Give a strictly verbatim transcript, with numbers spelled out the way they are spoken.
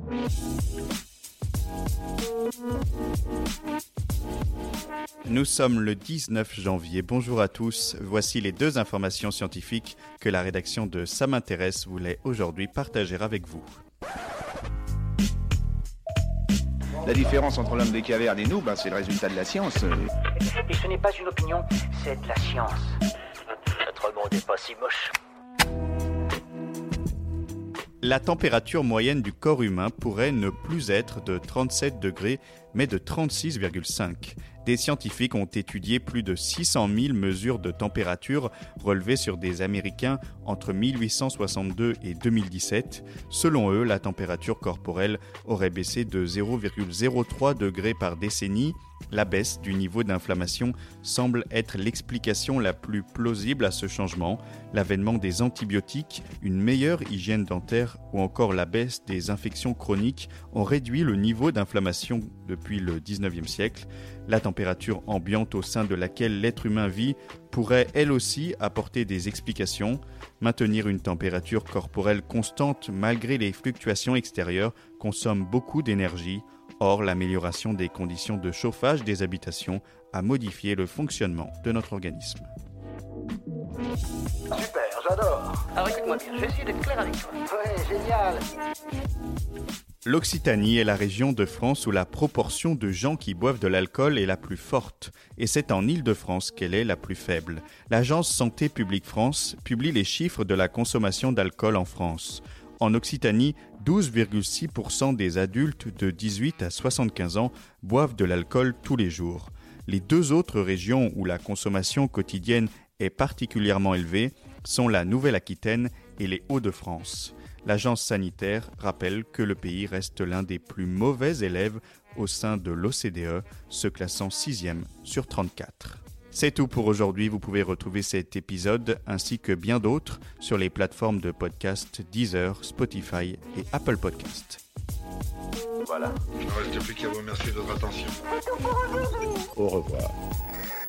Nous sommes le dix-neuf janvier. Bonjour à tous. Voici les deux informations scientifiques que la rédaction de Ça m'intéresse voulait aujourd'hui partager avec vous. La différence entre l'homme des cavernes et nous, ben, c'est le résultat de la science. Et ce n'est pas une opinion, c'est de la science. Notre monde n'est pas si moche. La température moyenne du corps humain pourrait ne plus être de trente-sept degrés, mais de trente-six virgule cinq. Des scientifiques ont étudié plus de six cent mille mesures de température relevées sur des Américains entre mille huit cent soixante-deux et deux mille dix-sept. Selon eux, la température corporelle aurait baissé de zéro virgule zéro trois degrés par décennie. La baisse du niveau d'inflammation semble être l'explication la plus plausible à ce changement. L'avènement des antibiotiques, une meilleure hygiène dentaire ou encore la baisse des infections chroniques ont réduit le niveau d'inflammation depuis le dix-neuvième siècle. La température ambiante au sein de laquelle l'être humain vit pourrait elle aussi apporter des explications. Maintenir une température corporelle constante malgré les fluctuations extérieures consomme beaucoup d'énergie. Or, l'amélioration des conditions de chauffage des habitations a modifié le fonctionnement de notre organisme. Super, j'adore. Alors écoute-moi bien, je vais essayer d'être clair avec toi. Ouais, génial. L'Occitanie est la région de France où la proportion de gens qui boivent de l'alcool est la plus forte, et c'est en Île-de-France qu'elle est la plus faible. L'agence Santé publique France publie les chiffres de la consommation d'alcool en France. En Occitanie, douze virgule six pour cent des adultes de dix-huit à soixante-quinze ans boivent de l'alcool tous les jours. Les deux autres régions où la consommation quotidienne est particulièrement élevée sont la Nouvelle-Aquitaine et les Hauts-de-France. L'agence sanitaire rappelle que le pays reste l'un des plus mauvais élèves au sein de l'O C D E, se classant sixième sur trente-quatre. C'est tout pour aujourd'hui. Vous pouvez retrouver cet épisode ainsi que bien d'autres sur les plateformes de podcast Deezer, Spotify et Apple Podcast. Voilà. Il ne reste plus qu'à vous remercier de votre attention. Au revoir.